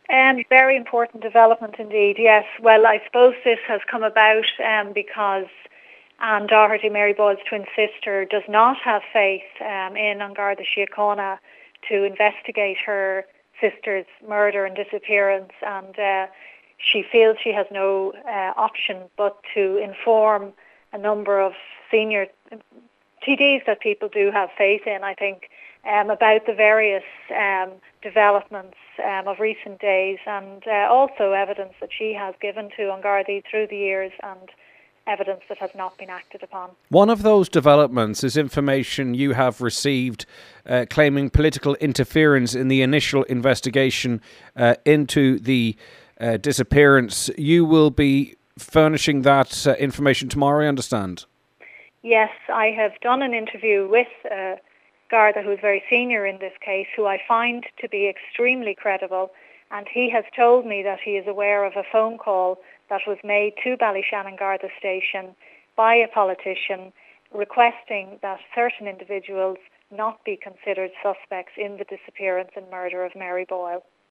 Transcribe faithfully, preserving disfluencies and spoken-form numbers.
Um, very important development indeed, yes. Well, I suppose this has come about um, because Anne Doherty, Mary Boyle's twin sister, does not have faith um, in An Garda Síochána to investigate her sister's murder and disappearance, and uh, she feels she has no uh, option but to inform a number of senior T Ds that people do have faith in, I think, um, about the various um, developments um, of recent days, and uh, also evidence that she has given to An Garda through the years, and evidence that has not been acted upon. One of those developments is information you have received uh, claiming political interference in the initial investigation uh, into the uh, disappearance. You will be furnishing that uh, information tomorrow, I understand. Yes, I have done an interview with uh, Garda, who is very senior in this case, who I find to be extremely credible, and he has told me that he is aware of a phone call that was made to Ballyshannon Garda Station by a politician requesting that certain individuals not be considered suspects in the disappearance and murder of Mary Boyle.